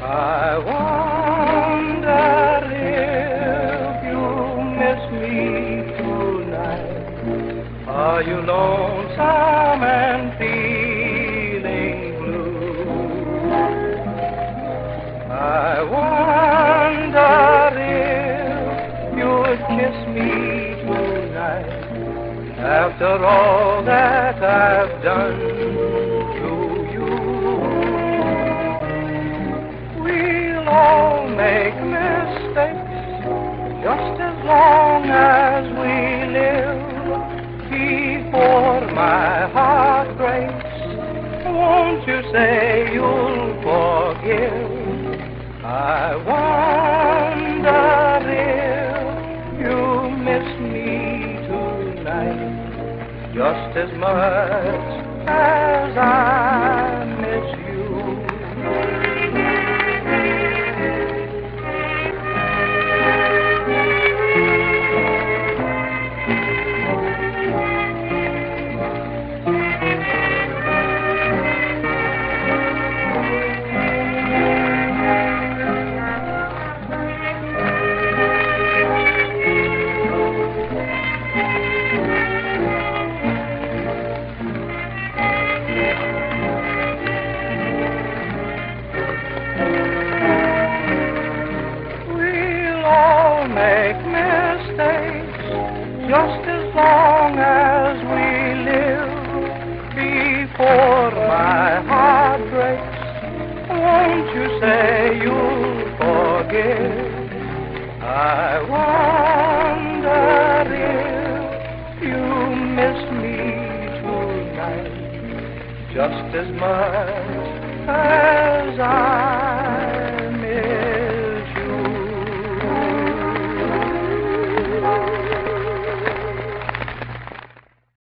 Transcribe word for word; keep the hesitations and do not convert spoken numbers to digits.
I wonder if you miss me tonight. Are you lonesome and feeling blue? I wonder if you'd kiss me tonight after all that I've done to you. We'll all make mistakes just as long as we live. Before my heart breaks, won't you say you'll forgive? I wonder if you miss me tonight just as much as I miss you. Make mistakes just as long as we live. Before my heart breaks, won't you say you'll forgive? I wonder if you miss me tonight just as much as I